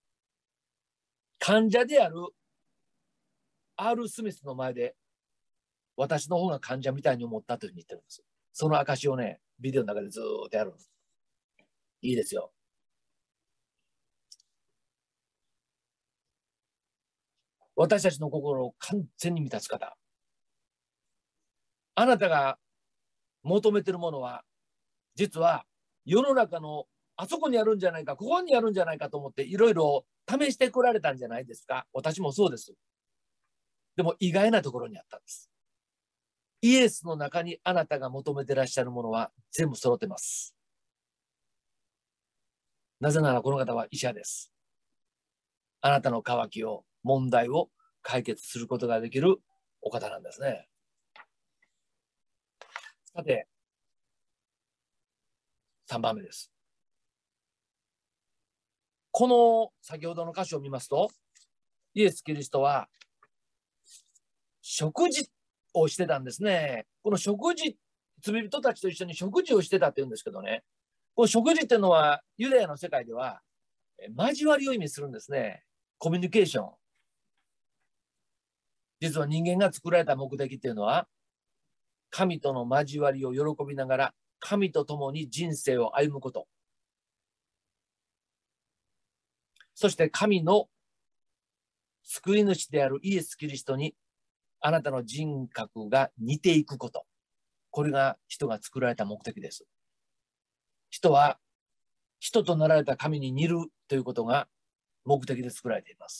患者である R. スミスの前で私の方が患者みたいに思ったというふうに言ってるんです。その証をね、ビデオの中でずっとやるんです。いいですよ。私たちの心を完全に満たす方。あなたが求めてるものは、実は世の中のあそこにあるんじゃないか、ここにあるんじゃないかと思っていろいろ試してこられたんじゃないですか。私もそうです。でも意外なところにあったんです。イエスの中にあなたが求めてらっしゃるものは全部揃ってます。なぜならこの方は医者です。あなたの渇きを、問題を解決することができるお方なんですね。さて、3番目です。この先ほどの箇所を見ますと、イエス・キリストは食事をしてたんですね。この食事、罪人たちと一緒に食事をしてたって言うんですけどね、この食事っていうのはユダヤの世界では交わりを意味するんですね。コミュニケーション。実は人間が作られた目的っていうのは、神との交わりを喜びながら神と共に人生を歩むこと。そして神の救い主であるイエス・キリストにあなたの人格が似ていくこと。これが人が作られた目的です。人は人となられた神に似るということが目的で作られています。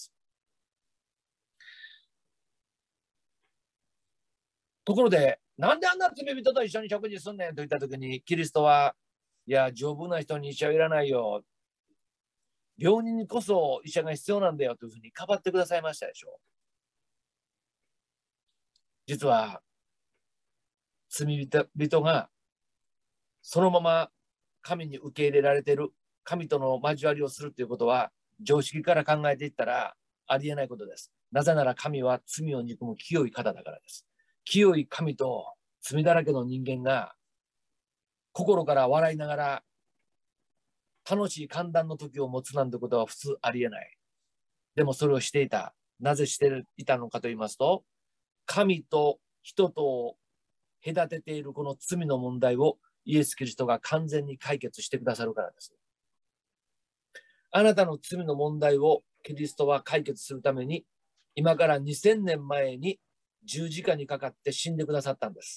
ところで、なんであんな罪人と一緒に食事すんねんと言ったときに、キリストは、いや、丈夫な人に医者はいらないよ。病人にこそ医者が必要なんだよというふうにかばってくださいましたでしょう。実は、罪人がそのまま神に受け入れられている、神との交わりをするということは、常識から考えていったらありえないことです。なぜなら神は罪を憎む清い方だからです。清い神と罪だらけの人間が心から笑いながら楽しい歓談の時を持つなんてことは普通ありえない。でもそれをしていた。なぜしていたのかと言いますと、神と人とを隔てているこの罪の問題をイエス・キリストが完全に解決してくださるからです。あなたの罪の問題をキリストは解決するために、今から2000年前に十字架にかかって死んでくださったんです。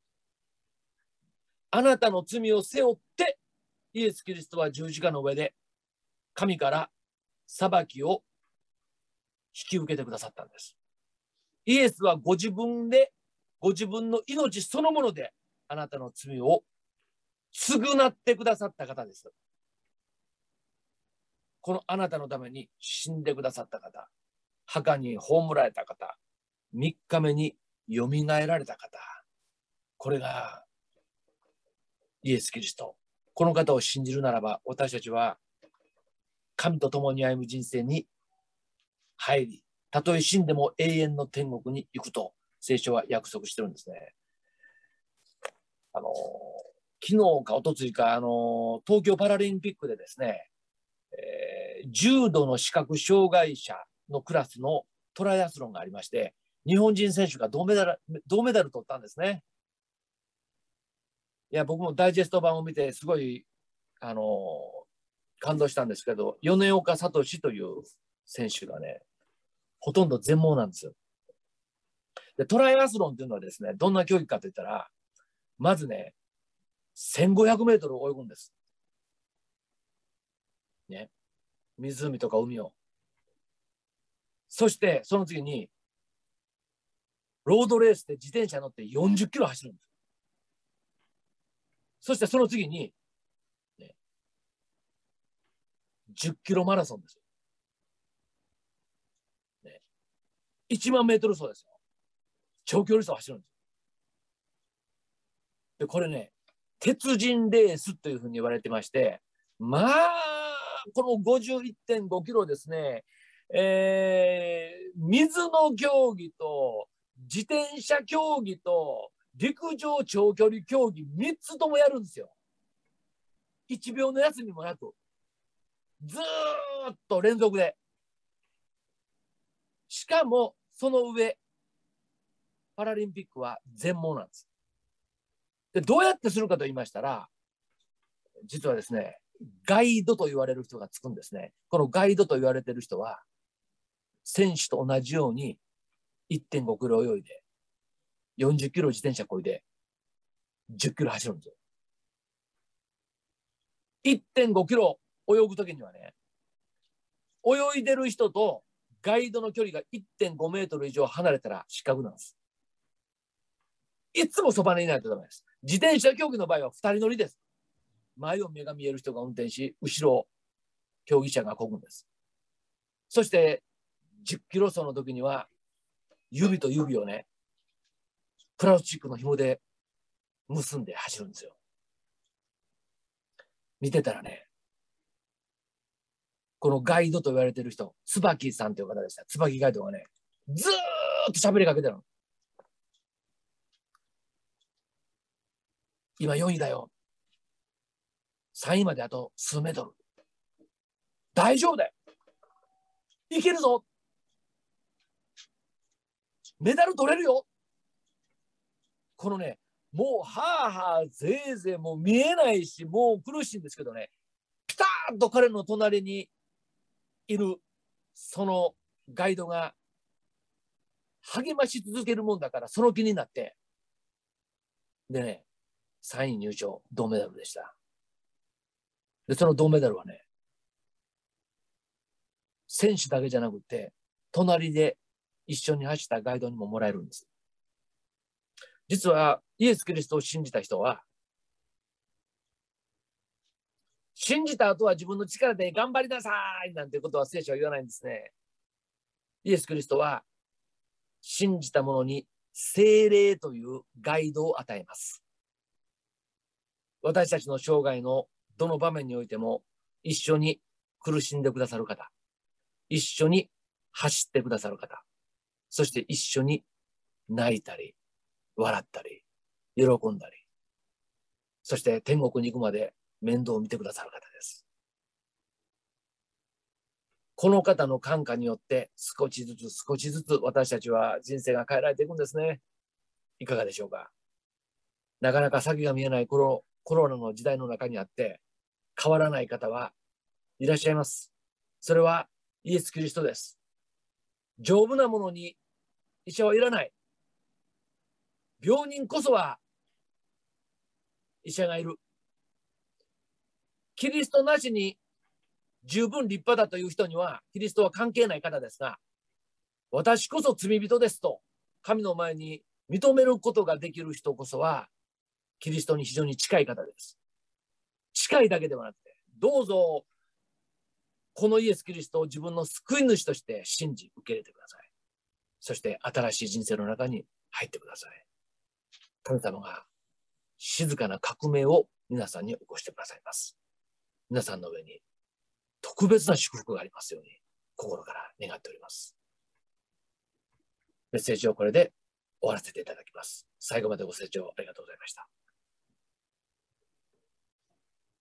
あなたの罪を背負ってイエス・キリストは十字架の上で神から裁きを引き受けてくださったんです。イエスはご自分の命そのものであなたの罪を償ってくださった方です。このあなたのために死んでくださった方、墓に葬られた方、3日目によみがえられた方、これがイエス・キリスト。この方を信じるならば、私たちは神と共に歩む人生に入り、たとえ死んでも永遠の天国に行くと聖書は約束してるんですね。昨日か一昨日か東京パラリンピックでですね、重度の視覚障害者のクラスのトライアスロンがありまして、日本人選手が銅メダル取ったんですね。いや、僕もダイジェスト版を見てすごい感動したんですけど、米岡聡という選手がね、ほとんど全盲なんですよ。で、トライアスロンっていうのはですね、どんな競技かといったら、まずね、1500メートル泳ぐんです。ね。湖とか海を。そして、その次に、ロードレースで自転車乗って40キロ走るんです。そしてその次に、ね、10キロマラソンですよ。ね、1万メートル走ですよ。長距離走を走るんです。で、これね、鉄人レースというふうに言われてまして、まあ、この51.5キロですね、水の競技と自転車競技と陸上長距離競技3つともやるんですよ。1秒の休みもなく、ずーっと連続で。しかも、その上、パラリンピックは全盲なんです。で、どうやってするかと言いましたら、実はですね、ガイドと言われる人がつくんですね。このガイドと言われている人は、選手と同じように1.5キロ泳いで、40キロ自転車こいで、10キロ走るんですよ。1.5キロ泳ぐときにはね、泳いでる人とガイドの距離が1.5メートル以上離れたら失格なんです。いつもそばにいないとダメです。自転車競技の場合は2人乗りです。前を目が見える人が運転し、後ろを競技者が漕ぐんです。そして10キロ走の時には指と指をね、プラスチックの紐で結んで走るんですよ。見てたらね、このガイドと言われている人、椿さんという方でした。椿ガイドがね、ずーっと喋りかけてるの。今4位だよ。3位まであと数メートル。大丈夫だよ。いけるぞ。メダル取れるよ。このね、もうはあはあぜいぜいもう見えないし、もう苦しいんですけどね、ピタッと彼の隣にいるそのガイドが励まし続けるもんだから、その気になって、でね、3位入賞、銅メダルでした。で、その銅メダルはね、選手だけじゃなくて、隣で一緒に走ったガイドにももらえるんです。実は、イエス・キリストを信じた人は、信じた後は自分の力で頑張りなさいなんてことは聖書は言わないんですね。イエス・キリストは、信じた者に聖霊というガイドを与えます。私たちの生涯のどの場面においても一緒に苦しんでくださる方、一緒に走ってくださる方、そして一緒に泣いたり、笑ったり、喜んだり、 そして天国に行くまで面倒を見てくださる方です。この方の感化によって少しずつ少しずつ私たちは人生が変えられていくんですね。いかがでしょうか。なかなか先が見えないコロナの時代の中にあって変わらない方はいらっしゃいます。それはイエス・キリストです。丈夫なものに医者はいらない。病人こそは医者がいる。キリストなしに十分立派だという人にはキリストは関係ない方ですが、私こそ罪人ですと神の前に認めることができる人こそはキリストに非常に近い方です。近いだけではなくて、どうぞこのイエス・キリストを自分の救い主として信じ受け入れてください。そして新しい人生の中に入ってください。神様が静かな革命を皆さんに起こしてくださいます。皆さんの上に特別な祝福がありますように心から願っております。メッセージをこれで終わらせていただきます。最後までご清聴ありがとうございました。